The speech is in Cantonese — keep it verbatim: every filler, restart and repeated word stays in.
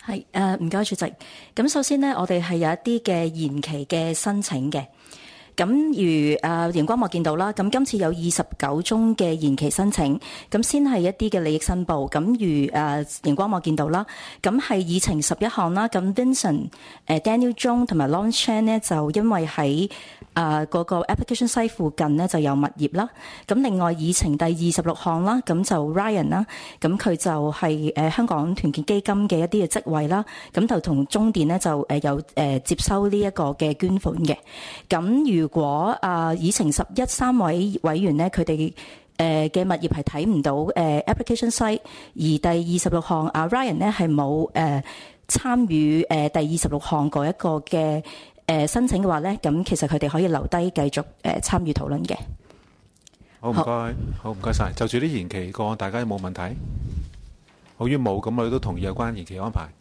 係誒，唔該主席。咁首先呢，我哋係有一啲嘅延期嘅申請嘅。咁如誒熒光幕見到啦，咁今次有二十九宗嘅延期申請，咁先係一啲嘅利益申報。咁如誒熒光幕見到啦，咁係議程十一項啦。咁 Vincent、誒 Daniel Zhong 同埋 Lawrence Chan 呢，就因為喺誒嗰個 application site 附近呢就有物業啦。咁另外議程第二十六項啦，咁就 Ryan 啦，咁佢就係誒香港團結基金嘅一啲嘅職位啦。咁就同中電呢，就誒有誒接收呢一個嘅捐款嘅。咁如如果啊，議程十一三位委員呢，佢哋誒嘅物業係睇唔到誒 application site，而第二十六項啊 Ryan 呢係冇誒參與誒第二十六項嗰一個嘅誒申請嘅話咧，咁其實佢哋可以留低繼續誒參與討論嘅。 好唔該，好唔該晒。就住啲延期個案，大家有冇問題？好於冇，咁我哋都同意有關延期安排。